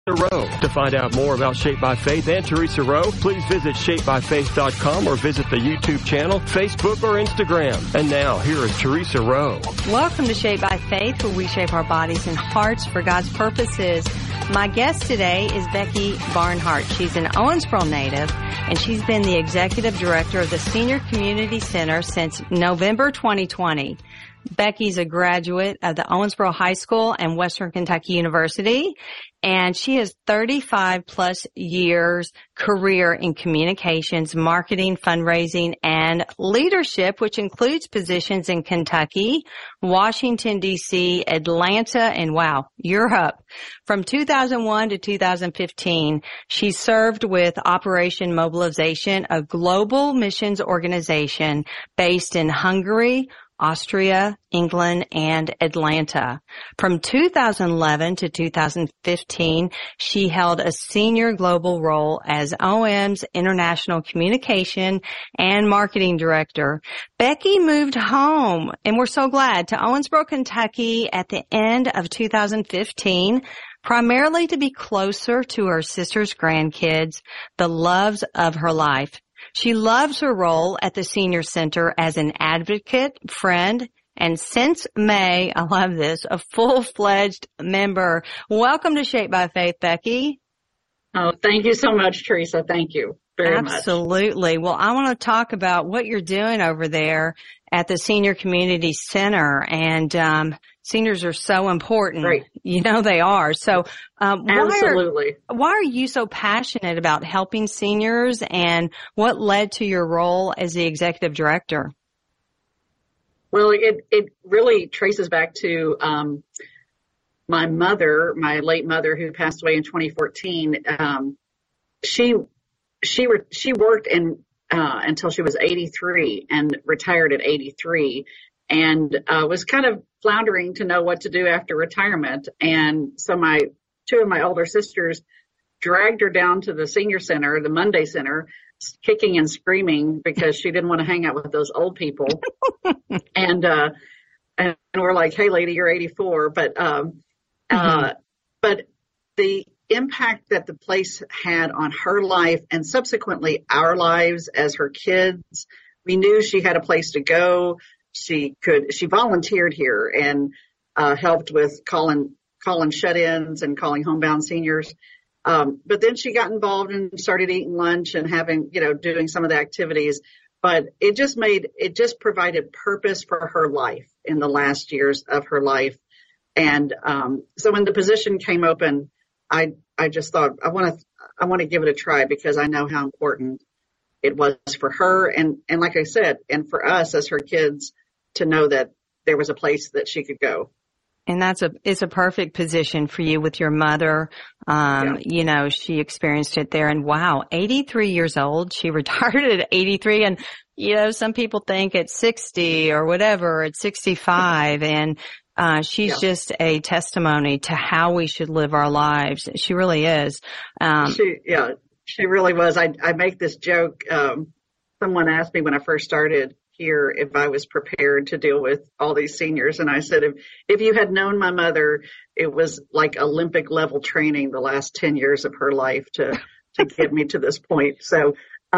Rowe. To find out more about Shaped by Faith and Teresa Rowe, please visit shapedbyfaith.com or visit the YouTube channel, Facebook, or Instagram. And now, here is Teresa Rowe. Welcome to Shaped by Faith, where we shape our bodies and hearts for God's purposes. My guest today is Becky Barnhart. She's an Owensboro native, and she's been the executive director of the Senior Community Center since November 2020. Becky's a graduate of the Owensboro High School and Western Kentucky University, and she has 35 plus years career in communications, marketing, fundraising, and leadership, which includes positions in Kentucky, Washington, D.C., Atlanta, and Europe. From 2001 to 2015, she served with Operation Mobilization, a global missions organization based in Hungary, Austria, England, and Atlanta. From 2011 to 2015, she held a senior global role as OM's International Communication and Marketing Director. Becky moved home, and we're so glad, to Owensboro, Kentucky at the end of 2015, primarily to be closer to her sister's grandkids, the loves of her life. She loves her role at the Senior Center as an advocate, friend, and since May, I love this, a full-fledged member. Welcome to Shaped by Faith, Becky. Oh, thank you so much, Teresa. Thank you very much. Absolutely. Well, I want to talk about what you're doing over there at the Senior Community Center, and seniors are so important. Right. You know they are. So absolutely. Why are you so passionate about helping seniors, and what led to your role as the executive director? Well, it really traces back to my mother, my late mother, who passed away in 2014. She worked until she was 83 and retired at 83, and was kind of floundering to know what to do after retirement. And so two of my older sisters dragged her down to the Senior Center, the Monday Center, kicking and screaming because she didn't want to hang out with those old people. and we're like, "Hey, lady, you're 84." But the impact that the place had on her life and subsequently our lives as her kids, we knew she had a place to go. She volunteered here and helped with calling shut-ins and calling homebound seniors. But then she got involved and started eating lunch and doing some of the activities. But it just provided purpose for her life in the last years of her life. And so when the position came open, I just thought I want to give it a try, because I know how important it was for her and like I said, and for us as her kids, to know that there was a place that she could go. And it's a perfect position for you with your mother. You know, she experienced it there, and 83 years old. She retired at 83, and some people think at 60 or whatever, at 65, and she's just a testimony to how we should live our lives. She really is. She really was. I make this joke. Someone asked me when I first started here if I was prepared to deal with all these seniors. And I said, if you had known my mother, it was like Olympic level training the last 10 years of her life to get me to this point. So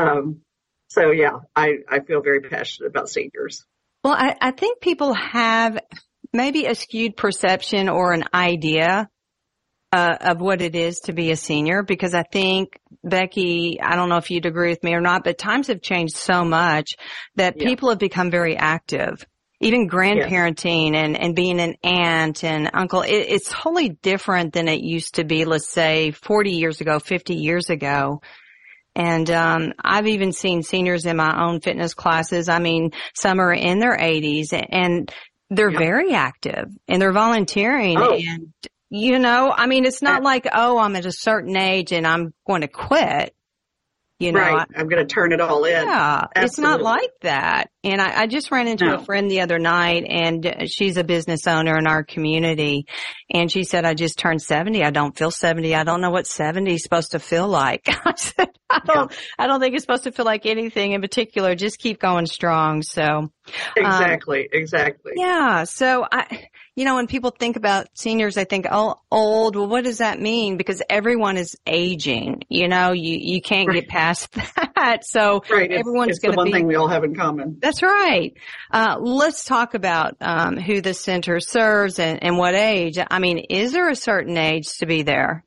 yeah, I feel very passionate about seniors. Well, I think people have maybe a skewed perception or an idea of what it is to be a senior, because I think, Becky, I don't know if you'd agree with me or not, but times have changed so much that people have become very active. Even grandparenting and being an aunt and uncle, it's totally different than it used to be, let's say 40 years ago, 50 years ago. And I've even seen seniors in my own fitness classes. I mean, some are in their 80s and they're very active and they're volunteering. And I mean, it's not like, I'm at a certain age and I'm going to quit. Right. I'm going to turn it all in. Yeah. Absolutely. It's not like that. And I just ran into a friend the other night, and she's a business owner in our community. And she said, I just turned 70. I don't feel 70. I don't know what 70 is supposed to feel like. I said, I don't think it's supposed to feel like anything in particular. Just keep going strong. So Exactly. yeah. So when people think about seniors, I think, oh, old. Well, what does that mean? Because everyone is aging. You can't get past that. So everyone's going to be. It's the one thing we all have in common. That's right. Let's talk about who the center serves and what age. I mean, is there a certain age to be there?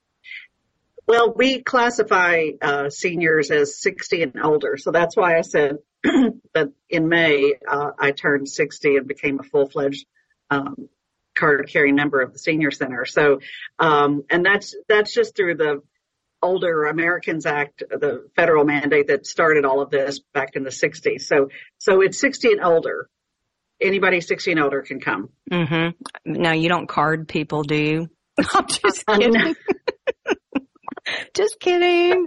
Well, we classify seniors as 60 and older. So that's why I said that in May I turned 60 and became a full-fledged card-carrying member of the Senior Center. So, and that's just through the Older Americans Act, the federal mandate that started all of this back in the 60s. So it's 60 and older. Anybody 60 and older can come. Mm-hmm. Now, you don't card people, do you? I'm just kidding. Just kidding.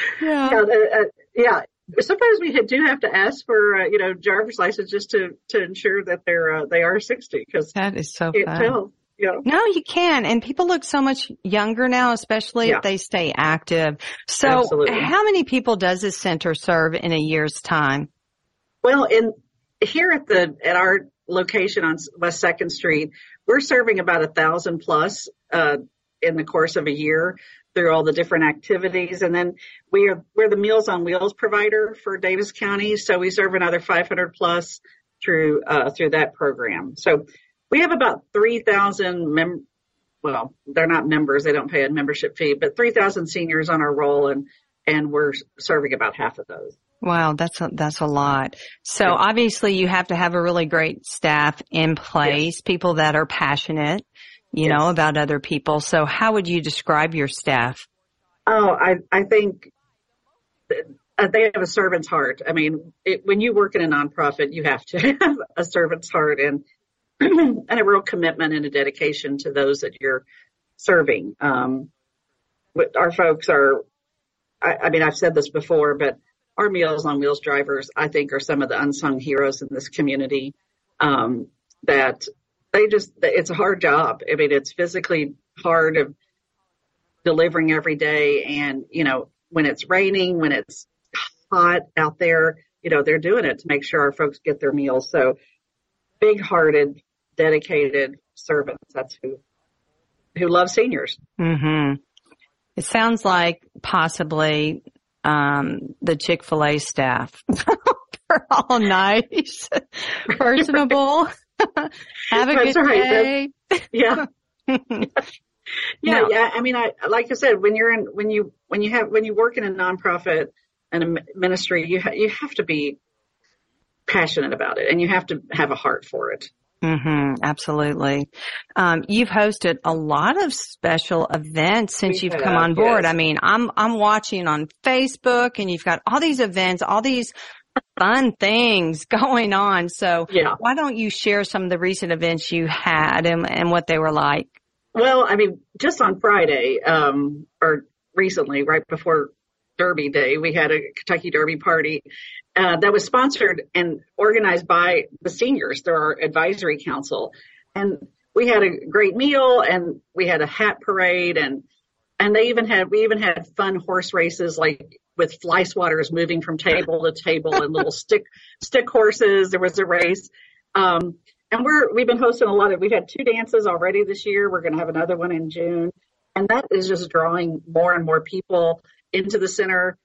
Yeah. Sometimes we do have to ask for, driver's license just to ensure that they are 60, because that is so fun. No, you can. And people look so much younger now, especially if they stay active. So absolutely. How many people does this center serve in a year's time? Well, here at our location on West 2nd Street, we're serving about 1,000 plus in the course of a year through all the different activities. And then we're the Meals on Wheels provider for Davis County. So we serve another 500 plus through that program. So we have about 3,000 well, they're not members. They don't pay a membership fee, but 3,000 seniors on our roll, and we're serving about half of those. Wow, that's a lot. So obviously you have to have a really great staff in place, people that are passionate, about other people. So how would you describe your staff? Oh, I think they have a servant's heart. I mean, when you work in a nonprofit, you have to have a servant's heart and a real commitment and a dedication to those that you're serving. Our folks are, I've said this before, but our Meals on Wheels drivers, I think, are some of the unsung heroes in this community, that it's a hard job. I mean, it's physically hard of delivering every day. And, when it's raining, when it's hot out there, they're doing it to make sure our folks get their meals. So big-hearted, dedicated servants. That's who love seniors. Mm-hmm. It sounds like possibly the Chick-fil-A staff. They're all nice, personable. Have a good day. Yeah. Yeah. I mean, like I said, when you work in a nonprofit and a ministry, you have to be passionate about it, and you have to have a heart for it. Mm-hmm. Absolutely. You've hosted a lot of special events since you've come on board. Yes. I mean, I'm watching on Facebook, and you've got all these events, all these fun things going on. So why don't you share some of the recent events you had and what they were like? Well, I mean, just on Friday, or recently, right before Derby Day, we had a Kentucky Derby party that was sponsored and organized by the seniors through our advisory council. And we had a great meal, and we had a hat parade, and we even had fun horse races, like with fly swatters moving from table to table and little stick horses. There was a race. And we've been hosting we've had 2 dances already this year. We're going to have another one in June. And that is just drawing more and more people into the center.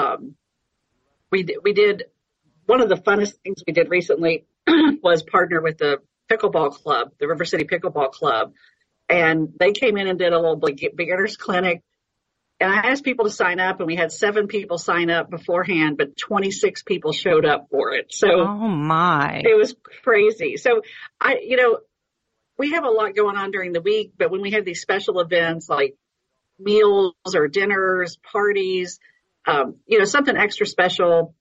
We did one of the funnest things we did recently was partner with the pickleball club, the River City Pickleball Club. And they came in and did a little beginners clinic. And I asked people to sign up, and we had 7 people sign up beforehand, but 26 people showed up for it. So oh my, it was crazy. So we have a lot going on during the week, but when we have these special events like meals or dinners, parties, something extra special,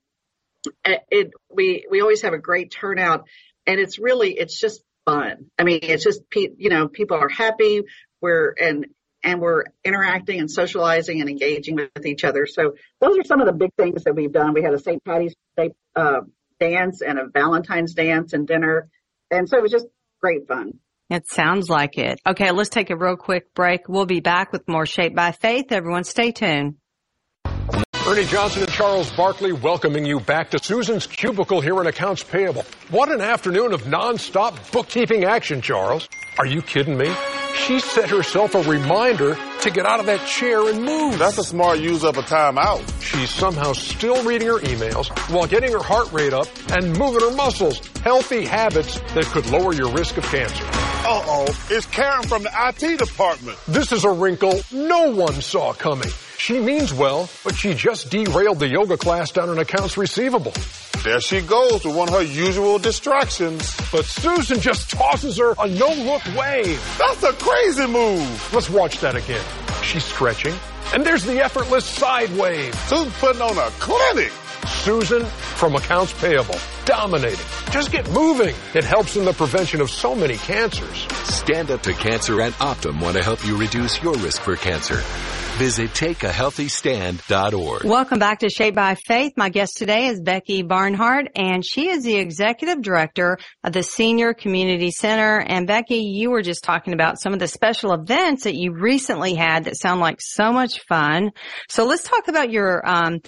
we always have a great turnout, and it's just fun. I mean, it's just, people are happy. We're interacting and socializing and engaging with each other. So those are some of the big things that we've done. We had a St. Patty's Day dance and a Valentine's dance and dinner. And so it was just great fun. It sounds like it. Okay, let's take a real quick break. We'll be back with more Shaped by Faith. Everyone stay tuned. Ernie Johnson and Charles Barkley welcoming you back to Susan's Cubicle here in Accounts Payable. What an afternoon of non-stop bookkeeping action, Charles. Are you kidding me? She set herself a reminder to get out of that chair and move. That's a smart use of a timeout. She's somehow still reading her emails while getting her heart rate up and moving her muscles. Healthy habits that could lower your risk of cancer. Uh-oh, it's Karen from the IT department. This is a wrinkle no one saw coming. She means well, but she just derailed the yoga class down in accounts receivable. There she goes with one of her usual distractions. But Susan just tosses her a no-look wave. That's a crazy move. Let's watch that again. She's stretching, and there's the effortless side wave. Susan's putting on a clinic. Susan from Accounts Payable, dominating. Just get moving. It helps in the prevention of so many cancers. Stand Up to Cancer and Optum want to help you reduce your risk for cancer. Visit takeahealthystand.org. Welcome back to Shaped by Faith. My guest today is Becky Barnhart, and she is the executive director of the Senior Community Center. And Becky, you were just talking about some of the special events that you recently had that sound like so much fun. So let's talk about your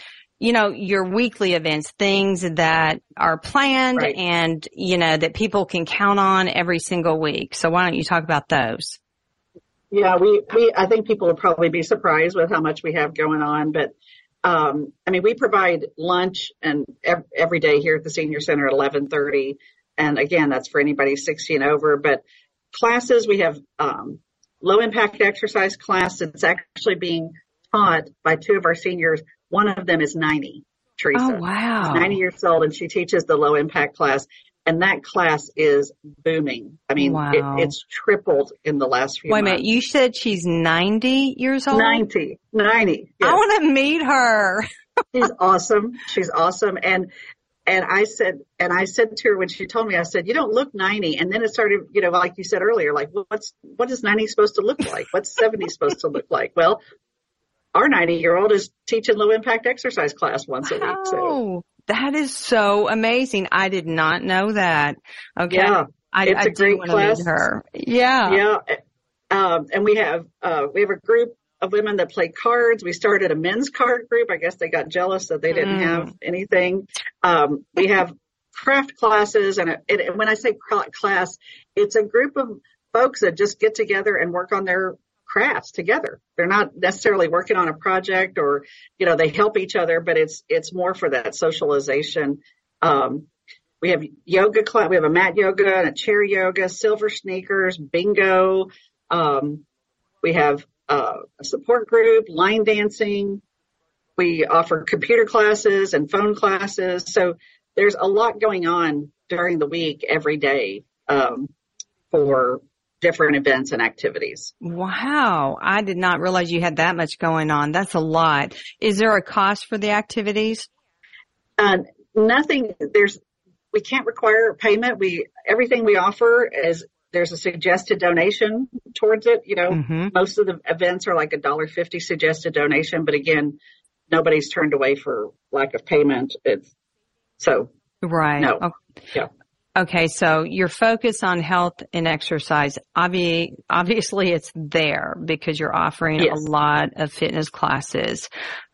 weekly events, things that are planned Right. and, that people can count on every single week. So why don't you talk about those? Yeah, I think people will probably be surprised with how much we have going on, but, we provide lunch and every day here at the Senior Center at 11:30. And again, that's for anybody 60 and over, but classes, we have, low impact exercise class that's actually being taught by two of our seniors. One of them is 90, Teresa. Oh, wow. She's 90 years old, and she teaches the low impact class. And that class is booming. Wow. It's tripled in the last few Wait a months. minute. You said she's 90 years old? 90. Yes. I want to meet her. She's awesome. She's awesome. And I said to her when she told me, I said, you don't look 90. And then it started, like you said earlier, like what is 90 supposed to look like? What's 70 supposed to look like? Well, our 90-year-old is teaching low impact exercise class once a week. So. That is so amazing. I did not know that. Okay. Yeah, I a great do class. meet her. Yeah. Yeah. And we have a group of women that play cards. We started a men's card group. I guess they got jealous that they didn't have anything. We have craft classes. And when I say class, it's a group of folks that just get together and work on their crafts together. They're not necessarily working on a project or, they help each other, but it's more for that socialization. We have yoga class. We have a mat yoga and a chair yoga, silver sneakers, bingo. We have a support group, line dancing. We offer computer classes and phone classes. So there's a lot going on during the week, every day, for different events and activities. Wow. I did not realize you had that much going on. That's a lot. Is there a cost for the activities? Nothing. We can't require payment. Everything we offer there's a suggested donation towards it. Most of the events are like $1.50 suggested donation, but again, nobody's turned away for lack of payment. Right. No. Okay. Yeah. Okay, so your focus on health and exercise, obviously it's there because you're offering a lot of fitness classes.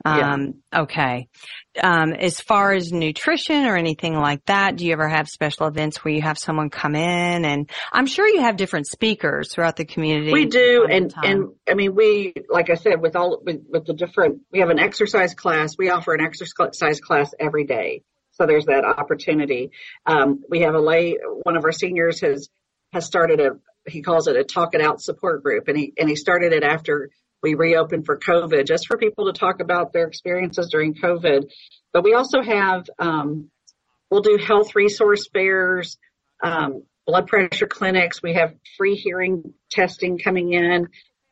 Okay. As far as nutrition or anything like that, do you ever have special events where you have someone come in? And I'm sure you have different speakers throughout the community. We do. We, like I said, with the different, we have an exercise class. We offer an exercise class every day. So there's that opportunity. We have one of our seniors has started he calls it a Talk It Out support group. And he started it after we reopened for COVID, just for people to talk about their experiences during COVID. But we also have, we'll do health resource fairs, blood pressure clinics. We have free hearing testing coming in.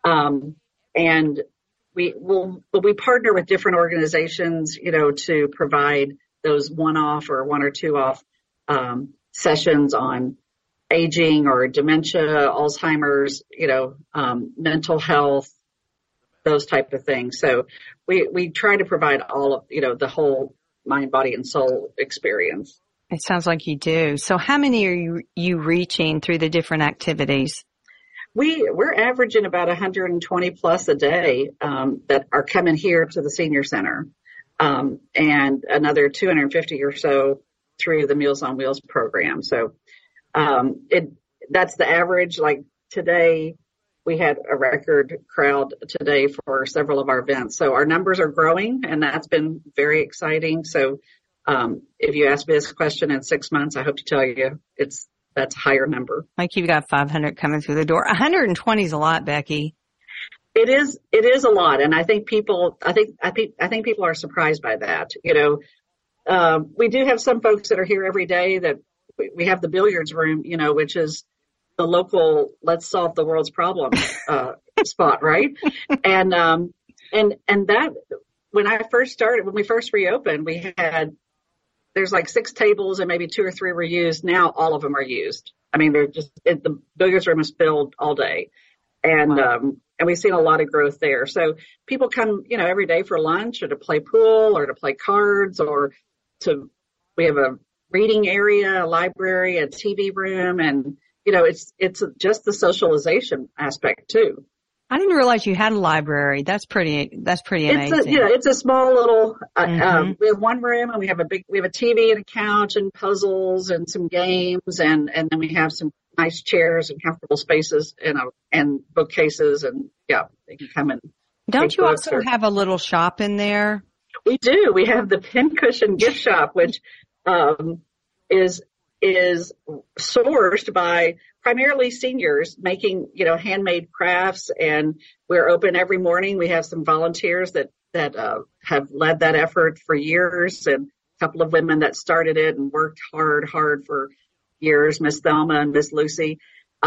And we partner with different organizations, to provide those one-off or one or two-off sessions on aging or dementia, Alzheimer's, mental health, those type of things. So we try to provide all of, the whole mind, body, and soul experience. It sounds like you do. So how many are you reaching through the different activities? We're averaging about 120 plus a day that are coming here to the Senior Center. and another 250 or so through the Meals on Wheels program. So that's the average. Like today, we had a record crowd today for several of our events. So our numbers are growing, and that's been very exciting. So if you ask me this question in 6 months, I hope to tell you that's a higher number. Like you've got 500 coming through the door. 120 is a lot, Becky. It is a lot, and I think people are surprised by that. You know, we do have some folks that are here every day. That we have the billiards room, you know, which is the local let's solve the world's problem spot, right? And that when we first reopened, there's like 6 tables and maybe 2 or 3 were used. Now all of them are used. I mean, the billiards room is filled all day, and wow. And we've seen a lot of growth there. So people come, you know, every day for lunch or to play pool or to play cards we have a reading area, a library, a TV room, and you know, it's just the socialization aspect too. I didn't realize you had a library. That's pretty amazing. It's a small little, we have one room and we have a TV and a couch and puzzles and some games and then we have some nice chairs and comfortable spaces and bookcases and they can come in. Don't you also have a little shop in there? We do. We have the Pincushion gift shop, which, is sourced by primarily seniors making, you know, handmade crafts, and we're open every morning. We have some volunteers that have led that effort for years, and a couple of women that started it and worked hard for years, Miss Thelma and Miss Lucy.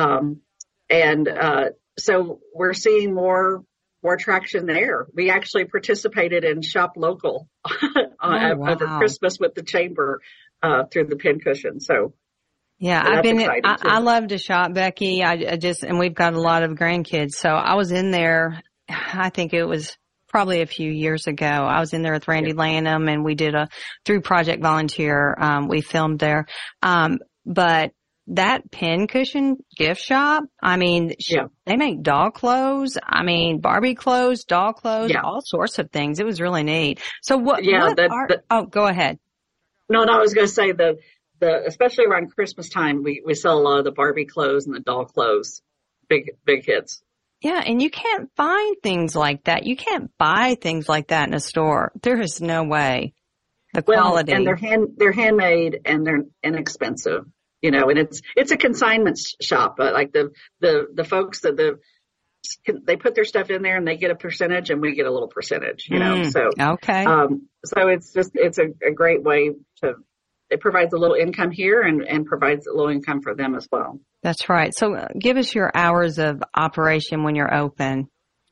So we're seeing more traction there. We actually participated in Shop Local over Christmas with the chamber through the Pincushion. So yeah, I love to shop, Becky. And we've got a lot of grandkids. So I was in there, I think it was probably a few years ago. I was in there with Randy Lanham, and we did through Project Volunteer, we filmed there. But that Pincushion gift shop, I mean, they make dog clothes. I mean, Barbie clothes, dog clothes, all sorts of things. It was really neat. So go ahead. No, I was going to say especially around Christmas time, we sell a lot of the Barbie clothes and the doll clothes, big hits. Yeah, and you can't find things like that. You can't buy things like that in a store. There is no way. The quality. And they're handmade and they're inexpensive, you know, and it's a consignment shop. Like the folks they put their stuff in there and they get a percentage and we get a little percentage, you know, okay. So it's a great way it provides a little income here and provides a little income for them as well. That's right. So give us your hours of operation when you're open.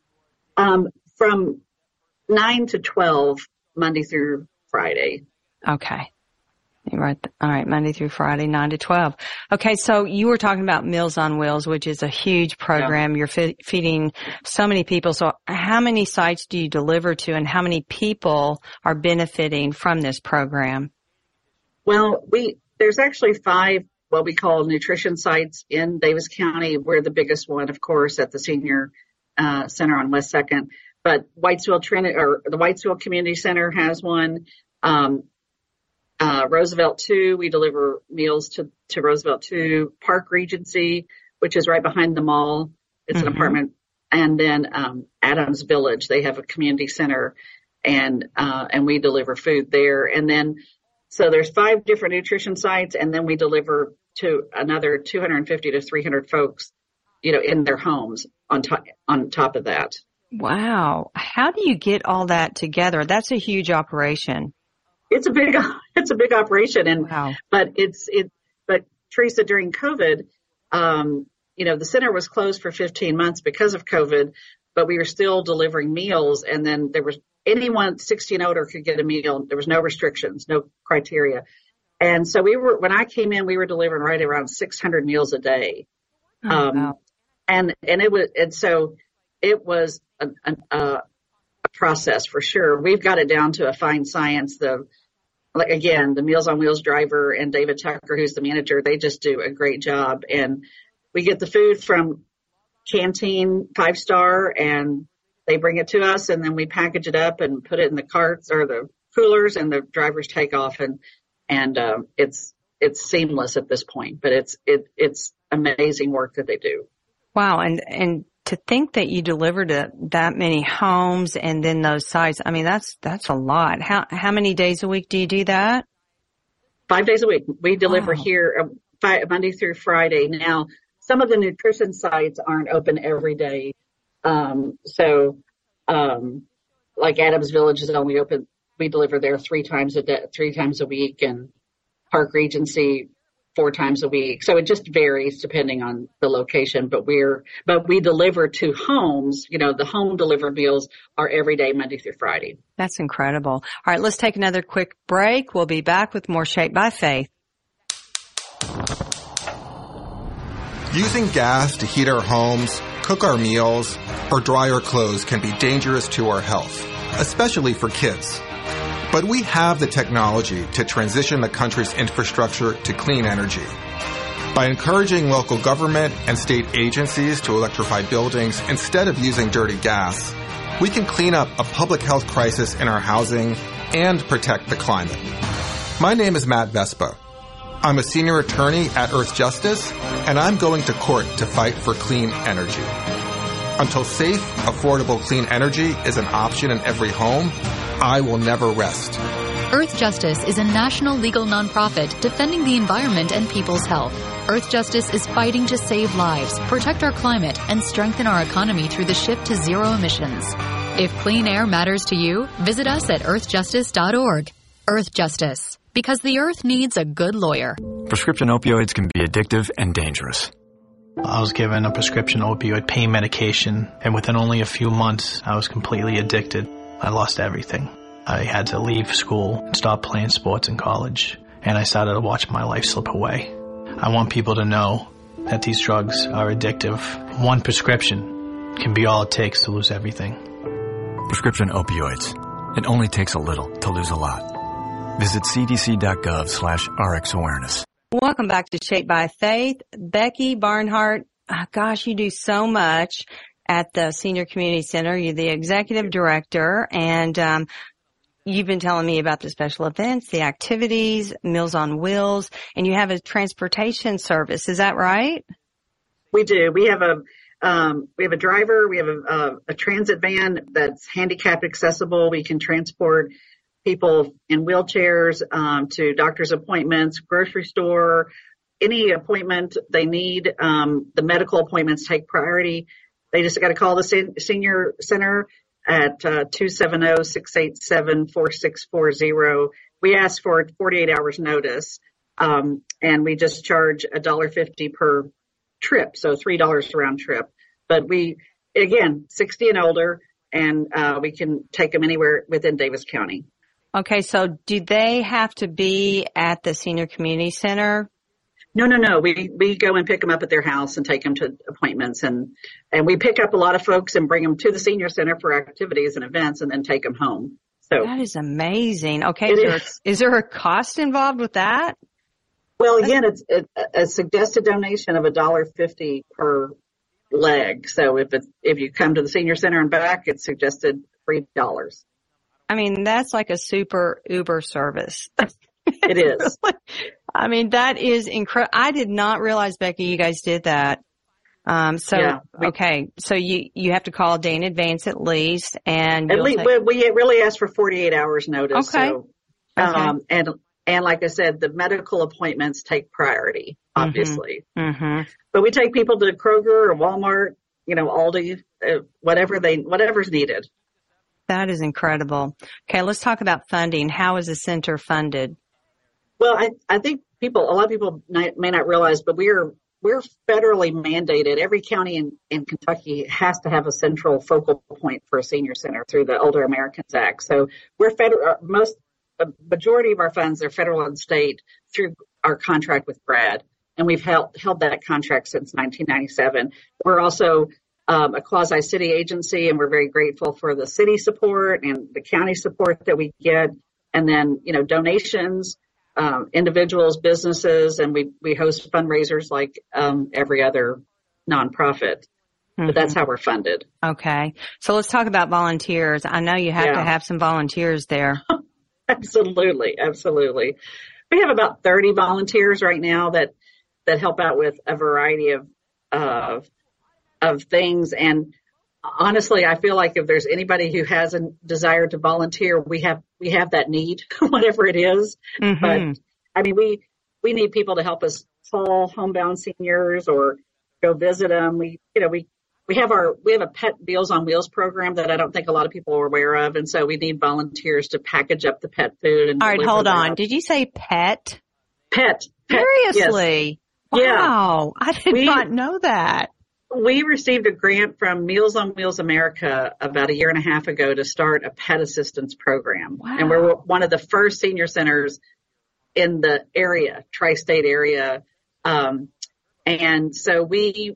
From 9 to 12, Monday through Friday. Okay. Right. All right. Monday through Friday, 9 to 12. Okay. So you were talking about Meals on Wheels, which is a huge program. You're feeding so many people. So how many sites do you deliver to, and how many people are benefiting from this program? Well, there's actually 5 what we call nutrition sites in Davis County. We're the biggest one, of course, at the Senior Center on West 2nd. But the Whitesville Community Center has one. Roosevelt 2, we deliver meals to Roosevelt 2. Park Regency, which is right behind the mall. It's an apartment. And then Adams Village, they have a community center, and we deliver food there. And then so there's 5 different nutrition sites, and then we deliver to another 250 to 300 folks, you know, in their homes on top of that. Wow. How do you get all that together? That's a huge operation. It's a big operation. And, wow. But but Teresa, during COVID, you know, the center was closed for 15 months because of COVID, but we were still delivering meals. And then there was anyone 60 and older could get a meal. There was no restrictions, no criteria. And so when I came in, we were delivering right around 600 meals a day. Wow. And it was a process for sure. We've got it down to a fine science. The Meals on Wheels driver and David Tucker, who's the manager, they just do a great job. And we get the food from Canteen 5-star, and they bring it to us, and then we package it up and put it in the carts or coolers and the drivers take off, and it's seamless at this point. But it's amazing work that they do. Wow, and to think that you deliver to that many homes and then those sites, I mean, that's a lot. How many days a week do you do that? 5 days a week. We deliver here Monday through Friday. Now, some of the nutrition sites aren't open every day. Like Adams Village is only open. We deliver there 3 times a week, and Park Regency 4 times a week. So it just varies depending on the location, but we deliver to homes. The home delivered meals are every day, Monday through Friday. That's incredible. All right, let's take another quick break. We'll be back with more Shaped by Faith. Using gas to heat our homes, cook our meals, or dry our clothes can be dangerous to our health, especially for kids. But we have the technology to transition the country's infrastructure to clean energy. By encouraging local government and state agencies to electrify buildings instead of using dirty gas, we can clean up a public health crisis in our housing and protect the climate. My name is Matt Vespa. I'm a senior attorney at Earth Justice, and I'm going to court to fight for clean energy. Until safe, affordable, clean energy is an option in every home, I will never rest. Earth Justice is a national legal nonprofit defending the environment and people's health. Earth Justice is fighting to save lives, protect our climate, and strengthen our economy through the shift to zero emissions. If clean air matters to you, visit us at earthjustice.org. Earth Justice, because the earth needs a good lawyer. Prescription opioids can be addictive and dangerous. I was given a prescription opioid pain medication, and within only a few months, I was completely addicted. I lost everything. I had to leave school and stop playing sports in college, and I started to watch my life slip away. I want people to know that these drugs are addictive. One prescription can be all it takes to lose everything. Prescription opioids. It only takes a little to lose a lot. Visit cdc.gov/RxAwareness. Welcome back to Shaped by Faith. Becky Barnhart, gosh, you do so much at the Senior Community Center. You're the executive director, and you've been telling me about the special events, the activities, Meals on Wheels, and you have a transportation service. Is that right? We do. We have a driver. We have a transit van that's handicap accessible. We can transport people in wheelchairs to doctor's appointments, grocery store, any appointment they need. The medical appointments take priority. They just got to call the senior center at 270-687-4640. We ask for 48 hours notice, and we just charge $1.50 per trip, so $3 round trip. But we, again, 60 and older, and we can take them anywhere within Davis County. Okay, so do they have to be at the Senior Community Center? No. We go and pick them up at their house and take them to appointments, and we pick up a lot of folks and bring them to the senior center for activities and events, and then take them home. So that is amazing. Okay, is there a cost involved with that? Well, again, it's a suggested donation of $1.50 per leg. So if you come to the senior center and back, it's suggested $3. I mean, that's like a super Uber service. It is. I mean, that is incredible. I did not realize, Becky, you guys did that. Okay. So you have to call a day in advance at least. And we really ask for 48 hours notice. Okay. So, and like I said, the medical appointments take priority, obviously. Mm-hmm. But we take people to Kroger or Walmart, Aldi, whatever's needed. That is incredible. Okay, let's talk about funding. How is the center funded? Well, I think a lot of people may not realize, but we're federally mandated. Every county in Kentucky has to have a central focal point for a senior center through the Older Americans Act. So we're the majority of our funds are federal and state through our contract with GRAD, and we've held that contract since 1997. We're also a quasi-city agency, and we're very grateful for the city support and the county support that we get, and then donations, individuals, businesses, and we host fundraisers like every other nonprofit. Mm-hmm. But that's how we're funded. Okay, so let's talk about volunteers. I know you have to have some volunteers there. Absolutely. Absolutely. We have about 30 volunteers right now that help out with a variety of things. And honestly, I feel like if there's anybody who has a desire to volunteer, we have that need, whatever it is. Mm-hmm. But I mean, we need people to help us call homebound seniors or go visit them. We have a pet Meals on Wheels program that I don't think a lot of people are aware of. And so we need volunteers to package up the pet food. And all right, hold on. Did you say pet? Pet. Seriously? Yes. Wow. Yeah. I did not know that. We received a grant from Meals on Wheels America about a year and a half ago to start a pet assistance program. Wow. And we're one of the first senior centers in the area, tri-state area. And so we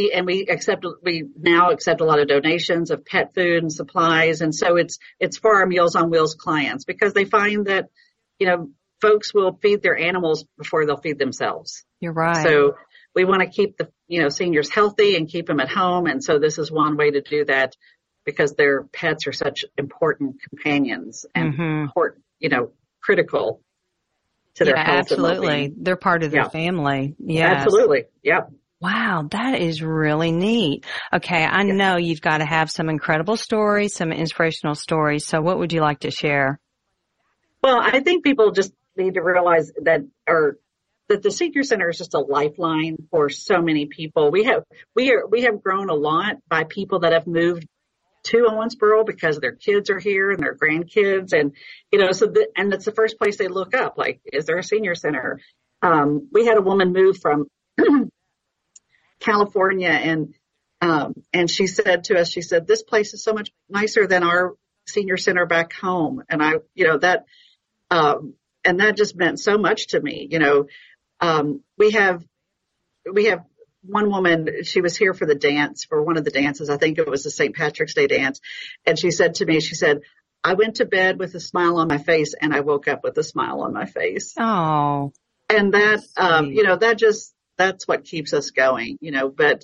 now accept a lot of donations of pet food and supplies. And so it's for our Meals on Wheels clients because they find that, folks will feed their animals before they'll feed themselves. You're right. So we want to keep the, seniors healthy and keep them at home. And so this is one way to do that because their pets are such important companions and important, critical to their health. Absolutely. They're part of their family. Yeah. Absolutely. Yep. Wow, that is really neat. Okay, I know you've got to have some incredible stories, some inspirational stories. So what would you like to share? Well, I think people just need to realize that the senior center is just a lifeline for so many people. We have grown a lot by people that have moved to Owensboro because their kids are here and their grandkids, and and it's the first place they look up. Like, is there a senior center? We had a woman move from California, and she said to us, this place is so much nicer than our senior center back home. And and that just meant so much to me. We have one woman, she was here for the dance, for one of the dances. I think it was the St. Patrick's Day dance. And she said to me, I went to bed with a smile on my face and I woke up with a smile on my face. Oh, and that, that's what keeps us going, but,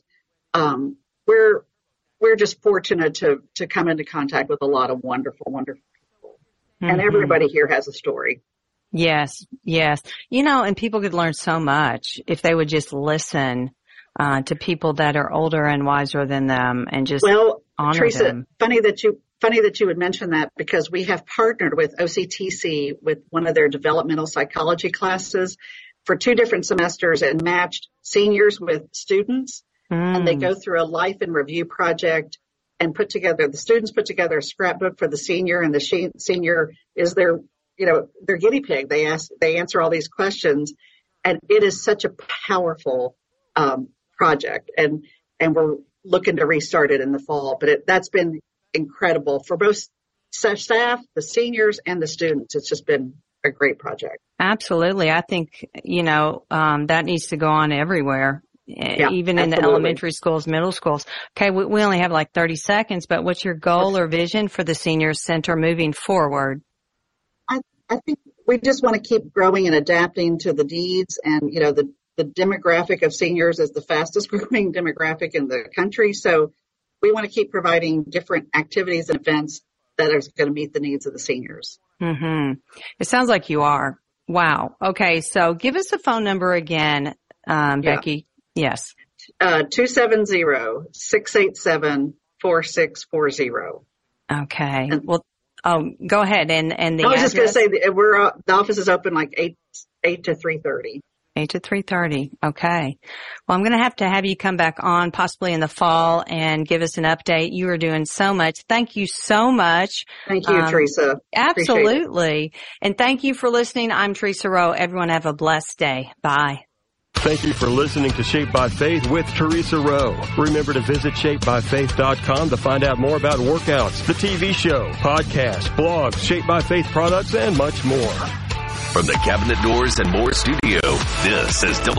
we're just fortunate to come into contact with a lot of wonderful, wonderful people. Mm-hmm. And everybody here has a story. Yes. And people could learn so much if they would just listen, to people that are older and wiser than them and just honor Teresa, them. Funny that you would mention that because we have partnered with OCTC with one of their developmental psychology classes for 2 different semesters and matched seniors with students. And they go through a life in review project and the students put together a scrapbook for the senior, and the senior is their guinea pig. They answer all these questions, and it is such a powerful, project. And we're looking to restart it in the fall, but that's been incredible for both staff, the seniors, and the students. It's just been a great project. Absolutely. I think, that needs to go on everywhere, even in the elementary schools, middle schools. Okay. We only have like 30 seconds, but what's your goal or vision for the senior center moving forward? I think we just want to keep growing and adapting to the needs, and, the demographic of seniors is the fastest growing demographic in the country. So we want to keep providing different activities and events that are going to meet the needs of the seniors. Mm-hmm. It sounds like you are. Wow. Okay. So give us a phone number again, Becky. Yes. 270-687-4640. Okay. Go ahead. And the I was just going to say the office is open like 8 to 3:30. 8 to 3:30. Okay. Well, I'm going to have you come back on possibly in the fall and give us an update. You are doing so much. Thank you so much. Thank you, Teresa. Absolutely. And thank you for listening. I'm Teresa Rowe. Everyone have a blessed day. Bye. Thank you for listening to Shaped by Faith with Teresa Rowe. Remember to visit ShapedByFaith.com to find out more about workouts, the TV show, podcasts, blogs, Shaped by Faith products, and much more. From the Cabinet Doors and More studio, this is